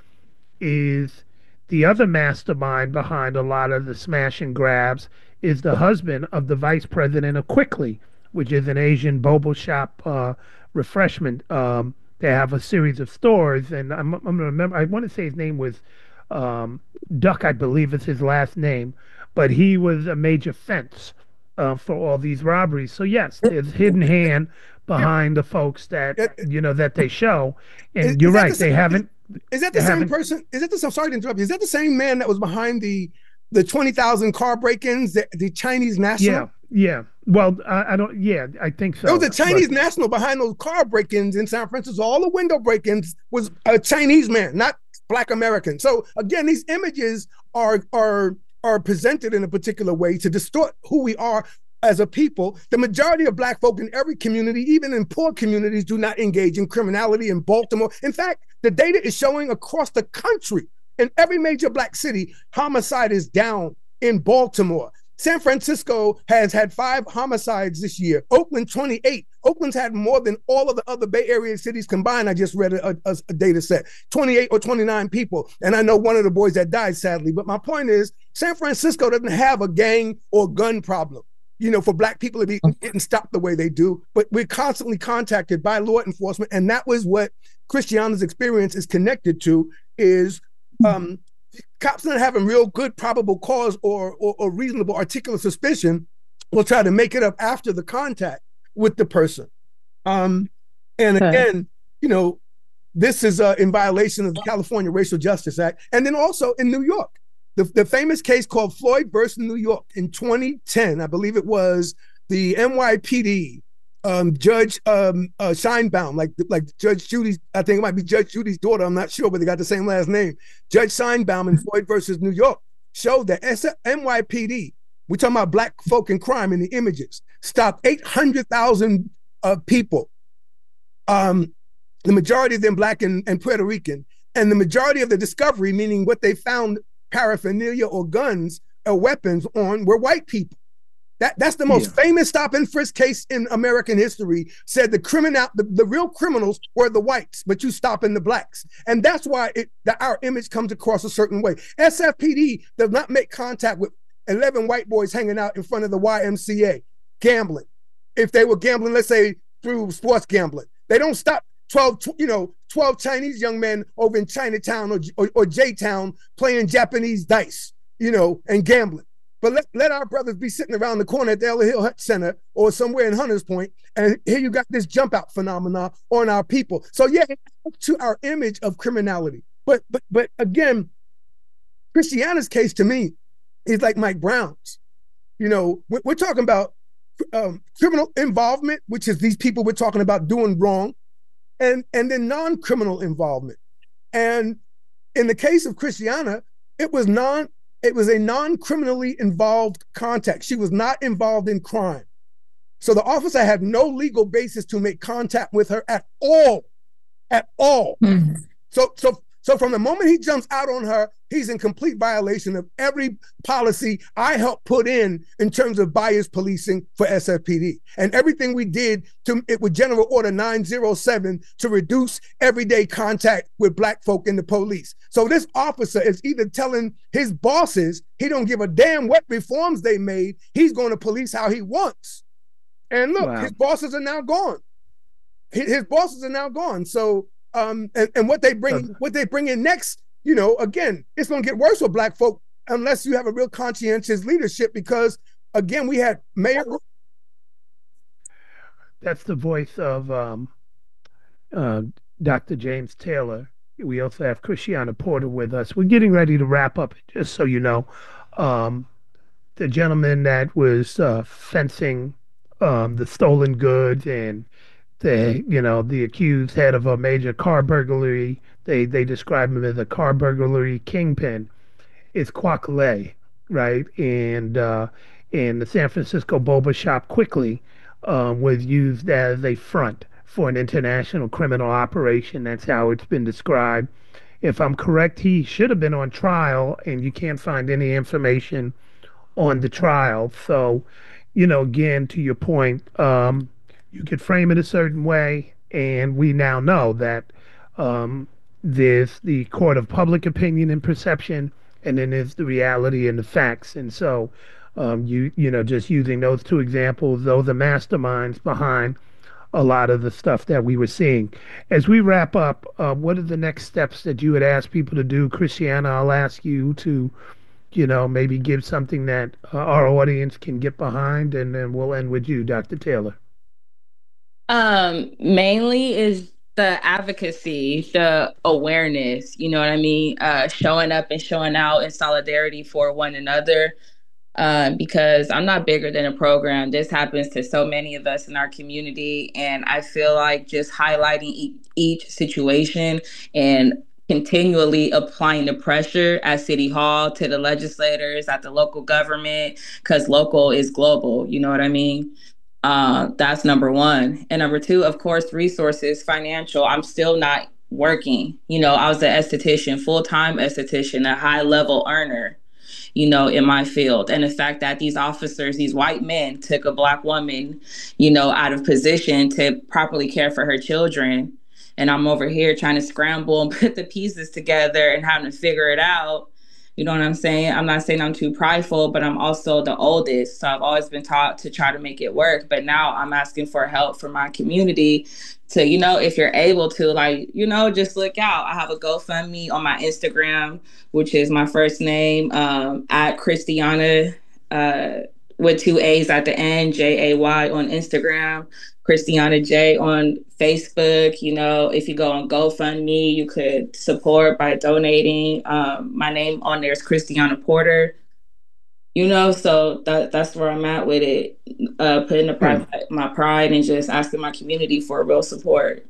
is the other mastermind behind a lot of the smash and grabs is the husband of the vice president of Quickly, which is an Asian boba shop uh, refreshment. Um, they have a series of stores, and I'm, I'm gonna remember. I want to say his name was um, Duck, I believe is his last name, but he was a major fence uh, for all these robberies. So yes, there's hidden hand behind the folks that you know that they show, and
Is-
you're
is that
right,
the
they
same-
haven't.
Is that the
they
same
haven't-
person? Is that the I'm sorry to interrupt you. Is that the same man that was behind the the twenty thousand car break-ins, the, the Chinese national?
Yeah, yeah. Well, I, I don't. Yeah, I think so.
There was a Chinese
but-
national behind those car break-ins in San Francisco. All the window break-ins was a Chinese man, not Black American. So again, these images are are are presented in a particular way to distort who we are as a people. The majority of Black folk in every community, even in poor communities, do not engage in criminality in Baltimore. In fact, the data is showing across the country, in every major Black city, homicide is down in Baltimore. San Francisco has had five homicides this year. Oakland, twenty-eight. Oakland's had more than all of the other Bay Area cities combined. I just read a, a, a data set, twenty-eight or twenty-nine people. And I know one of the boys that died, sadly. But my point is, San Francisco doesn't have a gang or gun problem, you know, for Black people to be getting stopped the way they do. But we're constantly contacted by law enforcement. And that was what Christiana's experience is connected to, is um, cops not having real good probable cause or, or, or reasonable articulate suspicion will try to make it up after the contact with the person. Um, and again, you know, this is uh, in violation of the California Racial Justice Act. And then also in New York, the, the famous case called Floyd versus New York in twenty ten, I believe it was, the N Y P D um, Judge um, uh, Scheinbaum, like like Judge Judy's, I think it might be Judge Judy's daughter, I'm not sure, but they got the same last name. Judge Scheinbaum in Floyd versus New York showed that N Y P D, we're talking about black folk and crime in the images, stopped eight hundred thousand uh, people, um, the majority of them black and, and Puerto Rican, and the majority of the discovery, meaning what they found paraphernalia or guns or weapons on, were white people. That, that's the most yeah. famous stop and frisk case in American history, said the criminal, the, the real criminals were the whites, but you stopping the blacks. And that's why it, the, our image comes across a certain way. S F P D does not make contact with eleven white boys hanging out in front of the Y M C A, gambling. If they were gambling, let's say through sports gambling, they don't stop twelve, you know, twelve Chinese young men over in Chinatown or, or, or J-Town playing Japanese dice, you know, and gambling. But let, let our brothers be sitting around the corner at the Ella Hill Center or somewhere in Hunters Point, and here you got this jump out phenomena on our people. So yeah, to our image of criminality. But but but again, Christiana's case to me is like Mike Brown's. You know, we're, we're talking about um, criminal involvement, which is these people we're talking about doing wrong, and and then non-criminal involvement. And in the case of Christiana, it was non. It was a non-criminally involved contact. She was not involved in crime. So the officer had no legal basis to make contact with her at all, at all. Mm-hmm. So, so, so from the moment he jumps out on her, he's in complete violation of every policy I helped put in in terms of bias policing for S F P D, and everything we did to it with General Order nine oh seven to reduce everyday contact with black folk in the police. So this officer is either telling his bosses he don't give a damn what reforms they made, he's going to police how he wants. And look, wow. his bosses are now gone. His, his bosses are now gone. So um, and, and what they bring, what they bring in next, you know, again, it's going to get worse for black folk unless you have a real conscientious leadership, because again, we had Mayor.
That's the voice of um, uh, Doctor James Taylor. We also have Christiana Porter with us. We're getting ready to wrap up, just so you know. Um, the gentleman that was uh, fencing um, the stolen goods and the, you know, the accused head of a major car burglary, they they describe him as a car burglary kingpin, is Kwak Lay, right? And uh, and the San Francisco Boba Shop quickly uh, was used as a front for an international criminal operation. That's how it's been described. If I'm correct, he should have been on trial, and you can't find any information on the trial. So, you know, again, to your point, um, you could frame it a certain way, and we now know that um, there's the court of public opinion and perception, and then there's the reality and the facts. And so, um, you you know, just using those two examples, those are masterminds behind a lot of the stuff that we were seeing. As we wrap up, uh, what are the next steps that you would ask people to do? Christiana, I'll ask you to, you know, maybe give something that uh, our audience can get behind, and then we'll end with you, Doctor Taylor.
Um, mainly is the advocacy, the awareness, you know what I mean? Uh, showing up and showing out in solidarity for one another. Uh, because I'm not bigger than a program. This happens to so many of us in our community. And I feel like just highlighting e- each situation and continually applying the pressure at City Hall, to the legislators, at the local government, because local is global, you know what I mean? Uh, that's number one. And number two, of course, resources, financial. I'm still not working. You know, I was an esthetician, full-time esthetician, a high-level earner, you know, in my field. And the fact that these officers, these white men, took a black woman, you know, out of position to properly care for her children. And I'm over here trying to scramble and put the pieces together and having to figure it out. You know what I'm saying? I'm not saying I'm too prideful, but I'm also the oldest. So I've always been taught to try to make it work. But now I'm asking for help from my community to, you know, if you're able to, like, you know, just look out. I have a GoFundMe on my Instagram, which is my first name, um, at Christiana uh, with two A's at the end, J A Y on Instagram, Christiana J on Facebook. You know, if you go on GoFundMe, you could support by donating. Um, my name on there is Christiana Porter. You know, so that that's where I'm at with it. Uh, putting the pride, my pride and just asking my community for real support.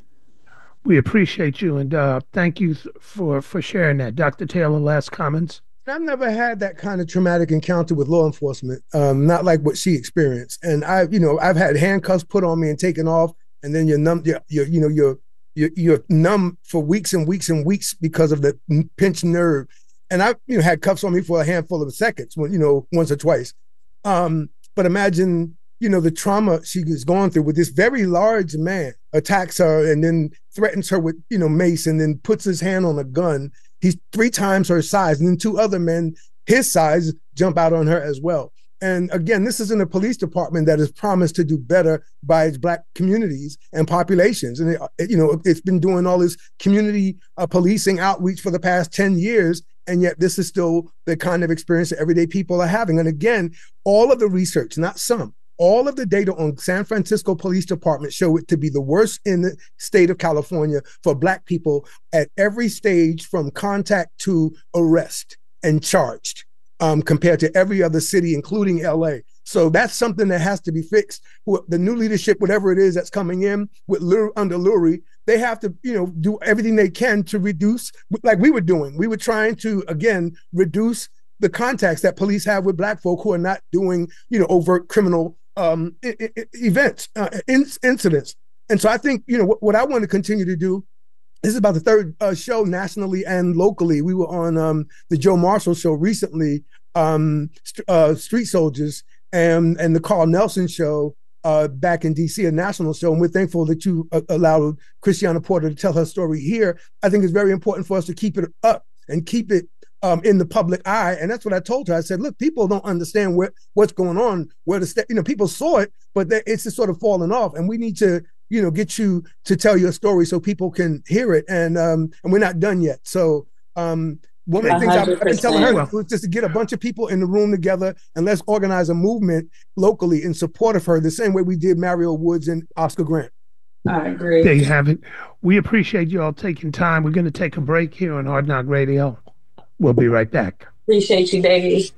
We appreciate you, and uh, thank you for, for sharing that. Doctor Taylor, last comments?
I've never had that kind of traumatic encounter with law enforcement, um, not like what she experienced. And I, you know, I've had handcuffs put on me and taken off, and then you're numb, you're, you're you know, you're, you're, you're numb for weeks and weeks and weeks because of the pinched nerve. And I, you know, had cuffs on me for a handful of seconds, when you know, once or twice. Um, but imagine, you know, the trauma she is going through with this very large man attacks her and then threatens her with, you know, mace, and then puts his hand on a gun. He's three times her size, and then two other men his size jump out on her as well. And again, this is in a police department that has promised to do better by its Black communities and populations. And, it, you know, it's been doing all this community uh, policing outreach for the past ten years. And yet this is still the kind of experience that everyday people are having. And again, all of the research, not some, all of the data on San Francisco Police Department show it to be the worst in the state of California for Black people at every stage, from contact to arrest and charged, um, compared to every other city, including L A. So that's something that has to be fixed. The new leadership, whatever it is that's coming in with under Lurie, they have to, you know, do everything they can to reduce, like we were doing. We were trying to, again, reduce the contacts that police have with Black folk who are not doing, you know, overt criminal um, I- I- events, uh, in- incidents. And so I think, you know, what, what I want to continue to do, this is about the third uh, show nationally and locally. We were on um, the Joe Marshall show recently, um, st- uh, Street Soldiers, and, and the Carl Nelson show uh, back in D C, a national show. And we're thankful that you uh, allowed Christiana Porter to tell her story here. I think it's very important for us to keep it up and keep it um, in the public eye. And that's what I told her. I said, look, people don't understand where, what's going on, where the, st- you know, people saw it, but it's just sort of falling off. And we need to, you know, get you to tell your story so people can hear it. And um, and we're not done yet. So um, one of the things I've, I've been telling her was just to get a bunch of people in the room together and let's organize a movement locally in support of her, the same way we did Mario Woods and Oscar Grant.
I agree.
There you have it. We appreciate you all taking time. We're going to take a break here on Hard Knock Radio. We'll be right back.
Appreciate you, baby.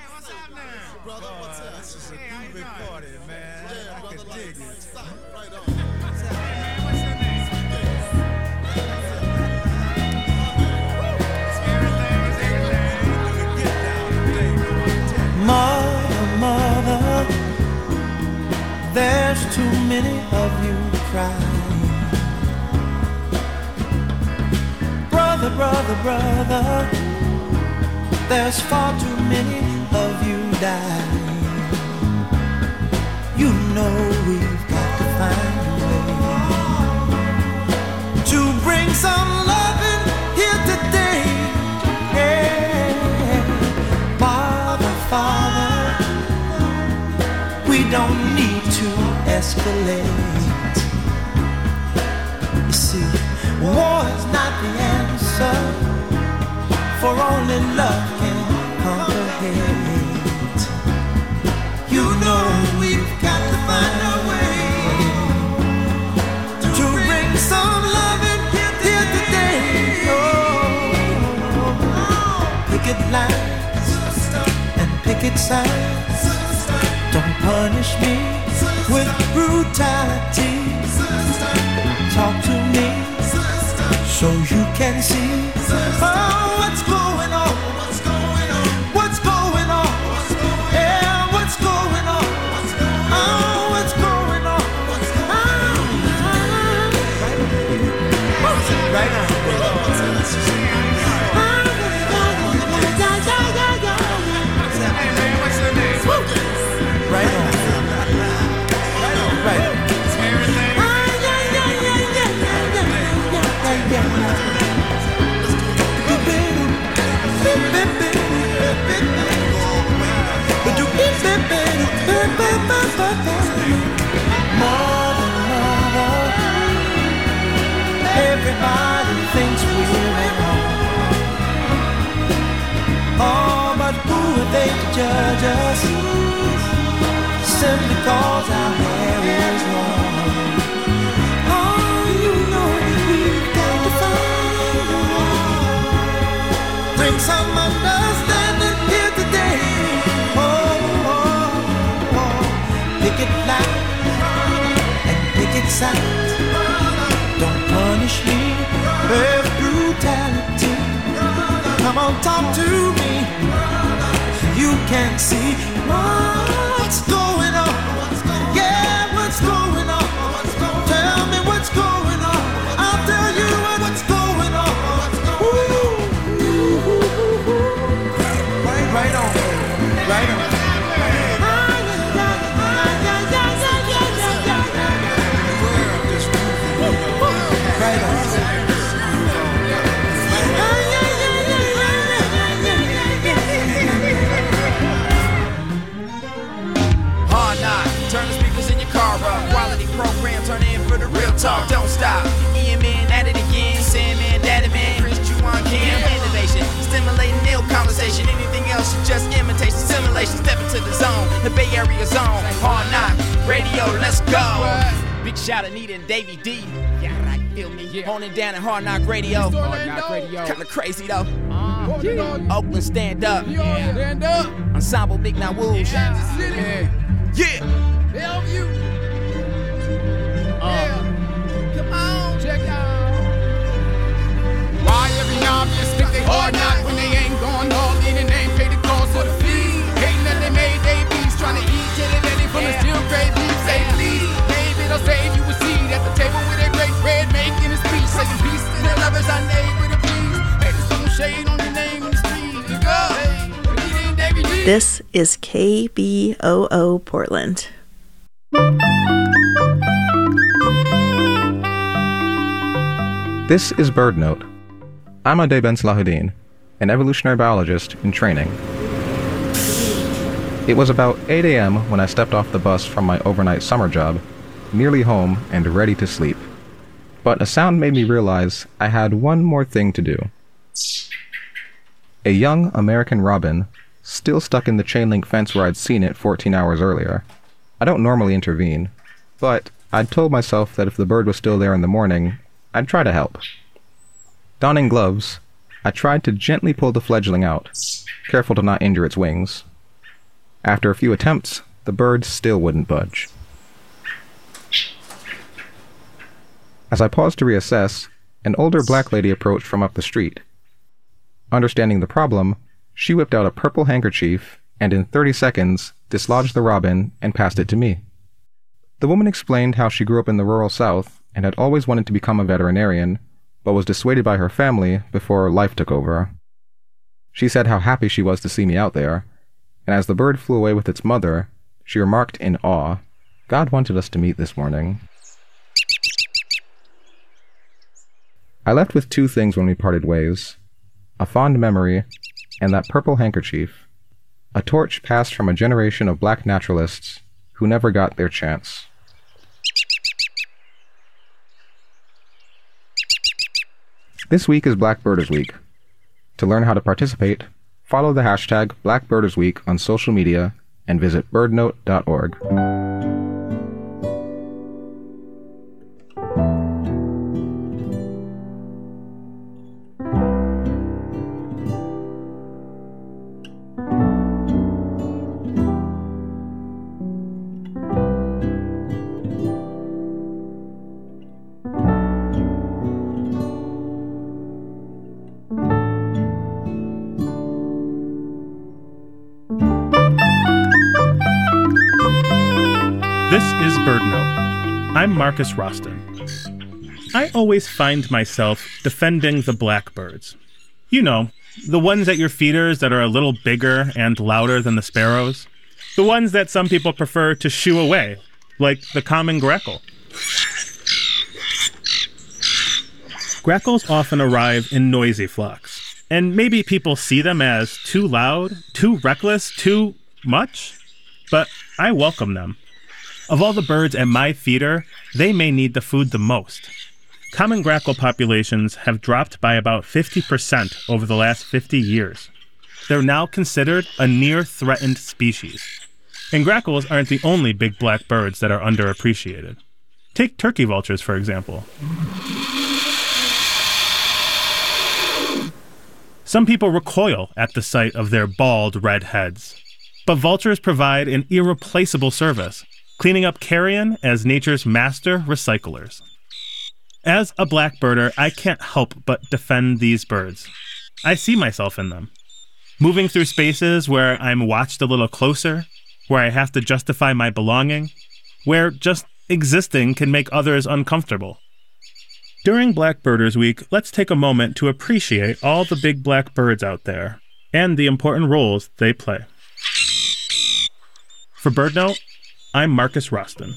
Mother, mother, there's too many of you crying. Brother, brother, brother, there's far too many of you dying. You know we've got to find a way to bring some loving here today. Yeah. Father, Father, we don't need to escalate. You see, war is not the answer, for only love can conquer hate. You know we've got to find a way to bring some loving here today. Oh, picket lines and picket signs don't punish me with brutality. Talk to me so you can see oh, what's going on, what's going on, what's going on, yeah, what's going on, oh, what's going on, what's going on, right now. Right on. Right on. Mother, mother, everybody thinks we're at home. Oh, but who are they to judge us? cause our hair is long. Oh, you know we've got to find a way. Bring some understanding here today. Oh, oh, oh. Pick it loud and pick it sound. Don't punish me with brutality. Come on, talk to me so you can see what's going on. Yeah, what's going on? Tell me what's going on. I'll tell you what's going on. Ooh, right on, right on.
Program, turn in for the real talk, don't stop. Ian Man at it again, Sandman, Daddy Man, Chris Juwan Kim. Innovation, stimulating ill conversation. Anything else is just imitation, simulation. Step into the zone, the Bay Area zone. Hard Knock Radio, let's go. Big shout out Nita and Davey D. Yeah, right, feel me. Yeah. Honing down at Hard Knock Radio. Hard Knock Radio. Kinda crazy though. Uh, yeah. Oakland, stand up. Yeah. Stand up. Ensemble, Big Now Wolves. Yeah. Yeah. Bellevue. Uh, come on, check out. Why every obvious think they hard knock when they ain't going all in and ain't paid the cost of the fee? Hating that they made they beats trying to eat jelly belly from the steel grave beef. Say please, maybe they'll save you a seat at the table with a great bread making a speech, saying peace to their lovers I named with a please. Hey, there's some shade on your name in the street. You go. Hey,
this is K B O O Portland.
This is Bird Note. I'm Ade Ben Salahuddin, an evolutionary biologist in training. It was about eight a.m. when I stepped off the bus from my overnight summer job, nearly home and ready to sleep. But a sound made me realize I had one more thing to do. A young American robin, still stuck in the chain link fence where I'd seen it fourteen hours earlier. I don't normally intervene, but I'd told myself that if the bird was still there in the morning, I'd try to help. Donning gloves, I tried to gently pull the fledgling out, careful to not injure its wings. After a few attempts, the bird still wouldn't budge. As I paused to reassess, an older black lady approached from up the street. Understanding the problem, she whipped out a purple handkerchief and in thirty seconds dislodged the robin and passed it to me. The woman explained how she grew up in the rural South and had always wanted to become a veterinarian, but was dissuaded by her family before life took over. She said how happy she was to see me out there, and as the bird flew away with its mother, she remarked in awe, "God wanted us to meet this morning." I left with two things when we parted ways: a fond memory and that purple handkerchief, a torch passed from a generation of black naturalists who never got their chance. This week is Black Birders Week. To learn how to participate, follow the hashtag Black Birders Week on social media and visit bird note dot org.
This is Bird Note. I'm Marcus Roston. I always find myself defending the blackbirds. You know, the ones at your feeders that are a little bigger and louder than the sparrows. The ones that some people prefer to shoo away, like the common grackle. Grackles often arrive in noisy flocks, and maybe people see them as too loud, too reckless, too much, but I welcome them. Of all the birds at my feeder, they may need the food the most. Common grackle populations have dropped by about fifty percent over the last fifty years. They're now considered a near-threatened species. And grackles aren't the only big black birds that are underappreciated. Take turkey vultures, for example. Some people recoil at the sight of their bald red heads. But vultures provide an irreplaceable service, cleaning up carrion as nature's master recyclers. As a blackbirder, I can't help but defend these birds. I see myself in them. Moving through spaces where I'm watched a little closer, where I have to justify my belonging, where just existing can make others uncomfortable. During Blackbirders Week, let's take a moment to appreciate all the big black birds out there and the important roles they play. For BirdNote, I'm Marcus Roston.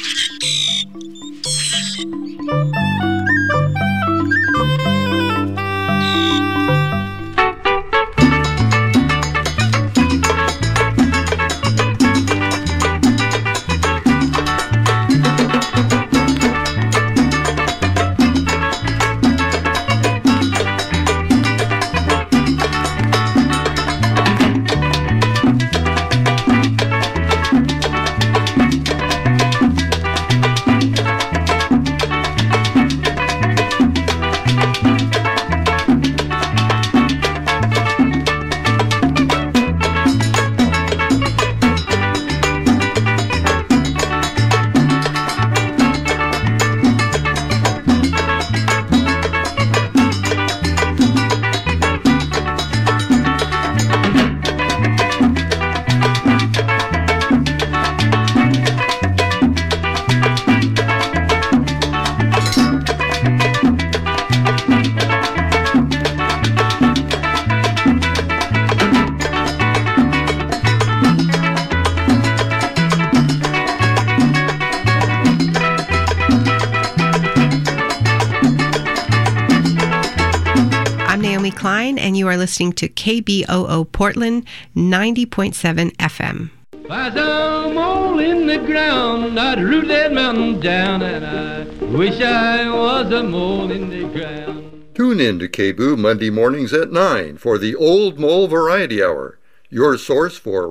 Klein, and you are listening to K B O O Portland, ninety point seven F M.
If I was a mole in the ground, I'd root that mountain down, and I wish I was a mole in the ground.
Tune in to K B O O Monday mornings at nine for the Old Mole Variety Hour, your source for